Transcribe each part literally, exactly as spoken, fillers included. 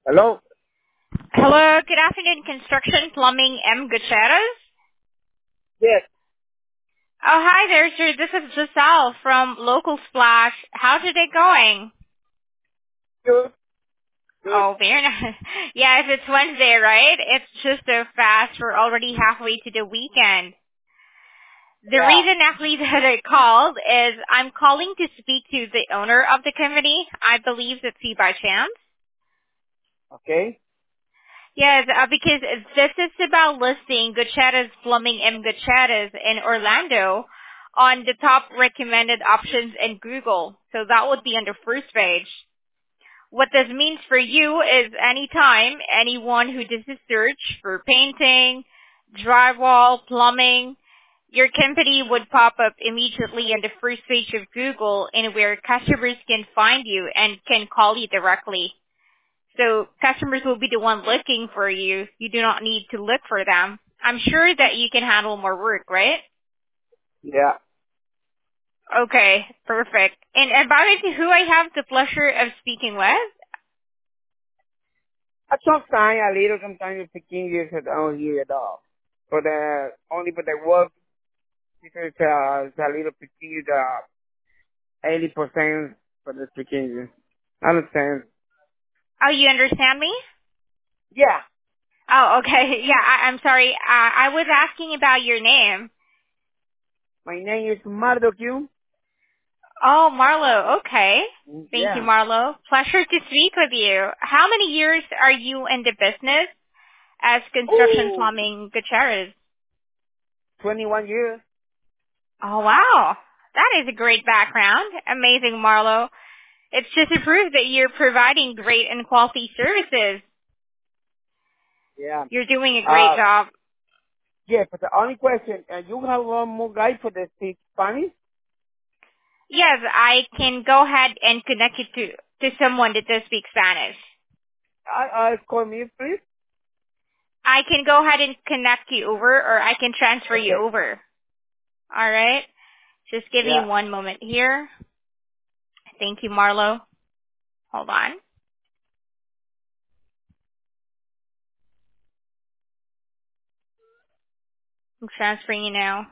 Hello? Hello, good afternoon, Construction Plumbing M. Gutierrez. Yes. Oh, hi there, sir. This is Giselle from Local Splash. How's your day going? Good. Good. Oh, very nice. Yes, it's Wednesday, right? It's just so fast. We're already halfway to the weekend. The Yeah. reason actually that I called is I'm calling to speak to the owner of the company. I believe it's he by chance. Okay. Yes, uh, because this is about listing Gutierrez Plumbing M. Gutierrez in Orlando on the top recommended options in Google. So that would be on the first page. What this means for you is anytime anyone who does a search for painting, drywall, plumbing, your company would pop up immediately on the first page of Google and where customers can find you and can call you directly. So customers will be the one looking for you. You do not need to look for them. I'm sure that you can handle more work, right? Yeah. Okay, perfect. And about it, who I have the pleasure of speaking with? I sometimes a little, sometimes you speak English, I don't hear at all. But uh, only but the work because uh, it's a little picky, uh, eighty percent for the speak English. Understand? Oh, you understand me? Yeah. Oh, okay. Yeah, I, I'm sorry. Uh, I was asking about your name. My name is Mardoque. Oh, Marlo. Okay. Thank you, Yeah. Marlo. Pleasure to speak with you. How many years are you in the business as construction Ooh. plumbing Gutierrez? twenty-one years. Oh, wow. That is a great background. Amazing, Marlo. It's just a proof that you're providing great and quality services. Yeah. You're doing a great Uh, job. yeah, but the only question, uh, you have one more guy for the speak Spanish? Yes, I can go ahead and connect you to, to someone that does speak Spanish. I, uh, call me, please. I can go ahead and connect you over or I can transfer you Okay. over. Alright? Just give me Yeah. one moment here. Thank you, Marlo. Hold on. I'm transferring you now.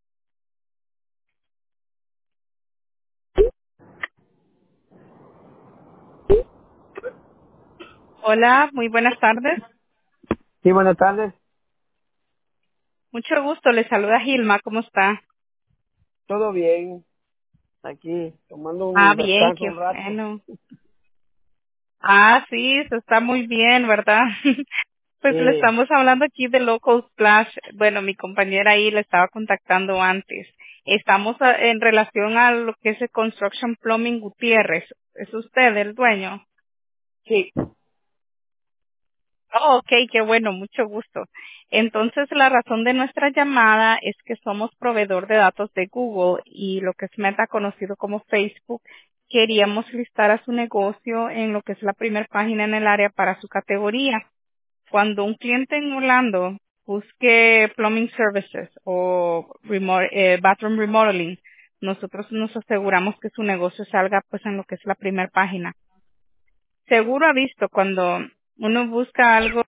Hola, muy buenas tardes. Sí, buenas tardes. Mucho gusto, le saluda Gilma, ¿cómo está? Todo bien. Aquí, tomando Ah, un bien, descanso qué un rato. bueno. Ah, sí, eso está muy bien, ¿verdad? Pues le Sí. estamos hablando aquí de Local Splash. Bueno, mi compañera ahí le estaba contactando antes. Estamos a- en relación a lo que es el Construction Plumbing Gutiérrez. ¿Es usted el dueño? Sí. Oh, ok, qué bueno, mucho gusto. Entonces, la razón de nuestra llamada es que somos proveedor de datos de Google y lo que es Meta conocido como Facebook. Queríamos listar a su negocio en lo que es la primera página en el área para su categoría. Cuando un cliente en Orlando busque plumbing services o remo- eh, bathroom remodeling, nosotros nos aseguramos que su negocio salga pues en lo que es la primera página. Seguro ha visto cuando uno busca algo